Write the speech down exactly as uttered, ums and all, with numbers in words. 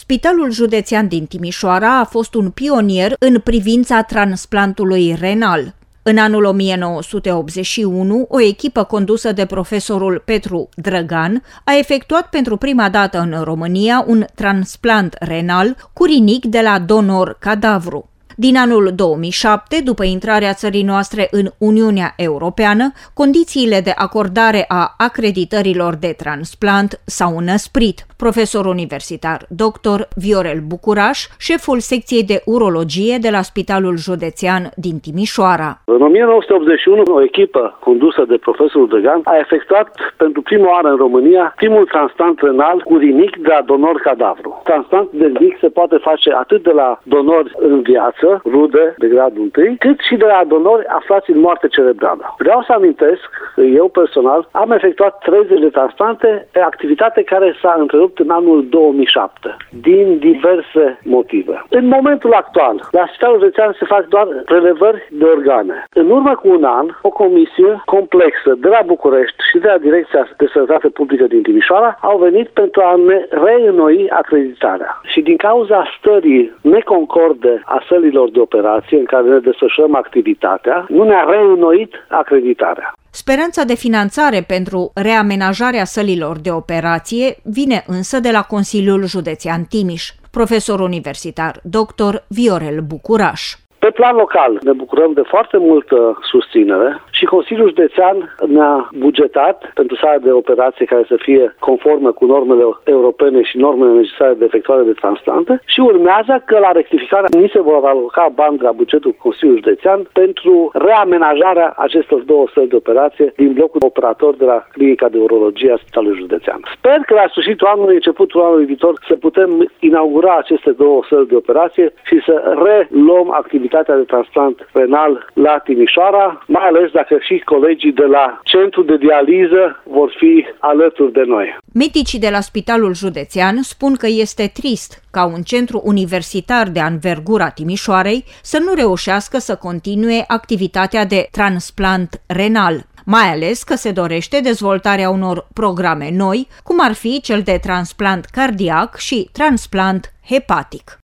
Spitalul Județean din Timișoara a fost un pionier în privința transplantului renal. În anul o mie nouă sute optzeci și unu, o echipă condusă de profesorul Petru Drăgan a efectuat pentru prima dată în România un transplant renal cu rinic de la donor cadavru. Din anul două mii șapte, după intrarea țării noastre în Uniunea Europeană, condițiile de acordare a acreditărilor de transplant s-au înăsprit. Profesor universitar doctor Viorel Bucuraș, șeful secției de urologie de la Spitalul Județean din Timișoara. În o mie nouă sute optzeci și unu, o echipă condusă de profesorul Drăgan a efectuat pentru prima oară în România primul transplant renal cu rinic de la donor cadavru. Transplant de rinic se poate face atât de la donori în viață, rude de gradul întâi, cât și de la donori aflați în moarte cerebrală. Vreau să amintesc că eu personal am efectuat treizeci de transplante, activitate care s-a întrerupt în anul două mii șapte, din diverse motive. În momentul actual, la Spitalul Județean se fac doar prelevări de organe. În urmă cu un an, o comisie complexă de la București și de la Direcția de Sănătate Publică din Timișoara au venit pentru a ne reînnoi acreditarea. Și din cauza stării neconcorde a sălilor de operație în care ne desfășurăm activitatea, nu ne-a reînnoit acreditarea. Speranța de finanțare pentru reamenajarea sălilor de operație vine însă de la Consiliul Județean Timiș. Profesor universitar doctor Viorel Bucuraș. Pe plan local ne bucurăm de foarte multă susținere și Consiliul Județean ne-a bugetat pentru sala de operație care să fie conformă cu normele europene și normele necesare de efectuare de transplante și urmează că la rectificare ni se vor aloca bani de la bugetul Consiliului Județean pentru reamenajarea acestor două săli de operație din blocul operator de la Clinica de Urologie a Spitalului Județean. Sper că la sfârșitul anului, începutul anului viitor, să putem inaugura aceste două săli de operație și să reluăm activitatea de transplant renal la Timișoara, mai ales dacă și colegii de la Centrul de Dializă vor fi alături de noi. Medicii de la Spitalul Județean spun că este trist ca un centru universitar de anvergura Timișoarei să nu reușească să continue activitatea de transplant renal, mai ales că se dorește dezvoltarea unor programe noi, cum ar fi cel de transplant cardiac și transplant hepatic.